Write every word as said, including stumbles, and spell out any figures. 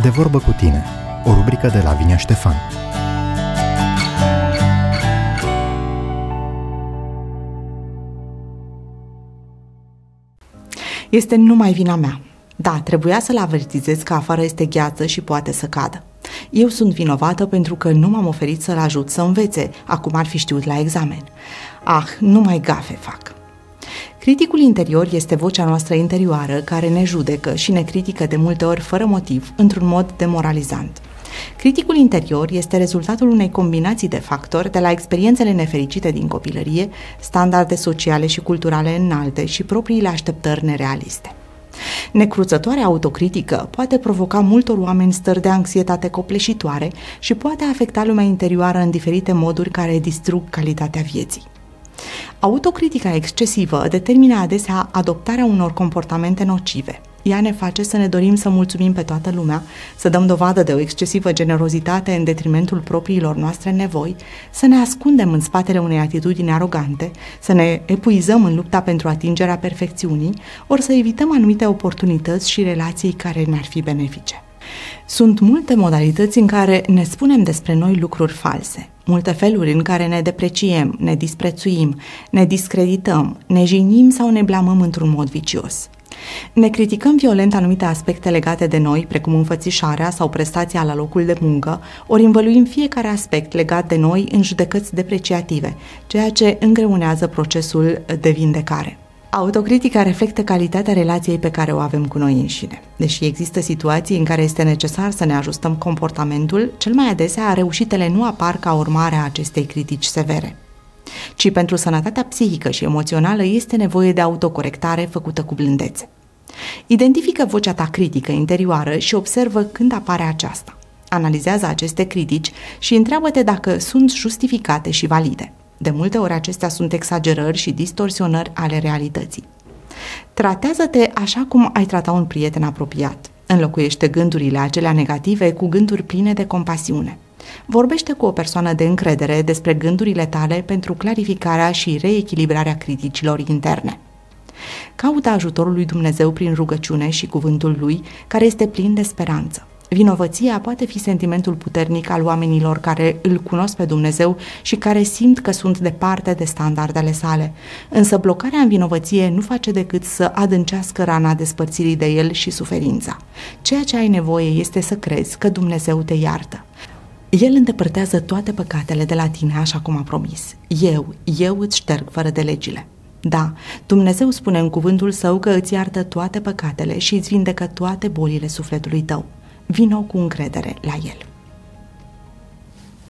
De vorbă cu tine, o rubrică de Lavinia Ștefan. Este numai vina mea. Da, trebuia să-l avertizez că afară este gheață și poate să cadă. Eu sunt vinovată pentru că nu m-am oferit să-l ajut să învețe, acum ar fi știut la examen. Ah, numai gafe fac. Criticul interior este vocea noastră interioară care ne judecă și ne critică de multe ori fără motiv, într-un mod demoralizant. Criticul interior este rezultatul unei combinații de factori, de la experiențele nefericite din copilărie, standarde sociale și culturale înalte și propriile așteptări nerealiste. Necruțătoarea autocritică poate provoca multor oameni stări de anxietate copleșitoare și poate afecta lumea interioară în diferite moduri care distrug calitatea vieții. Autocritica excesivă determină adesea adoptarea unor comportamente nocive. Ea ne face să ne dorim să mulțumim pe toată lumea, să dăm dovadă de o excesivă generozitate în detrimentul propriilor noastre nevoi, să ne ascundem în spatele unei atitudini arogante, să ne epuizăm în lupta pentru atingerea perfecțiunii, ori să evităm anumite oportunități și relații care ne-ar fi benefice. Sunt multe modalități în care ne spunem despre noi lucruri false, multe feluri în care ne depreciem, ne disprețuim, ne discredităm, ne jinim sau ne blamăm într-un mod vicios. Ne criticăm violent anumite aspecte legate de noi, precum înfățișarea sau prestația la locul de muncă, ori învăluim fiecare aspect legat de noi în judecăți depreciative, ceea ce îngreunează procesul de vindecare. Autocritica reflectă calitatea relației pe care o avem cu noi înșine. Deși există situații în care este necesar să ne ajustăm comportamentul, cel mai adesea reușitele nu apar ca urmare a acestei critici severe, ci pentru sănătatea psihică și emoțională este nevoie de autocorectare făcută cu blândețe. Identifică vocea ta critică interioară și observă când apare aceasta. Analizează aceste critici și întreabă-te dacă sunt justificate și valide. De multe ori acestea sunt exagerări și distorsionări ale realității. Tratează-te așa cum ai trata un prieten apropiat. Înlocuiește gândurile acelea negative cu gânduri pline de compasiune. Vorbește cu o persoană de încredere despre gândurile tale pentru clarificarea și reechilibrarea criticilor interne. Caută ajutorul lui Dumnezeu prin rugăciune și cuvântul lui, care este plin de speranță. Vinovăția poate fi sentimentul puternic al oamenilor care îl cunosc pe Dumnezeu și care simt că sunt departe de standardele sale. Însă blocarea în vinovăție nu face decât să adâncească rana despărțirii de el și suferința. Ceea ce ai nevoie este să crezi că Dumnezeu te iartă. El îndepărtează toate păcatele de la tine, așa cum a promis. Eu, eu îți șterg fără de legile. Da, Dumnezeu spune în cuvântul său că îți iartă toate păcatele și îți vindecă toate bolile sufletului tău. Vino cu încredere la el.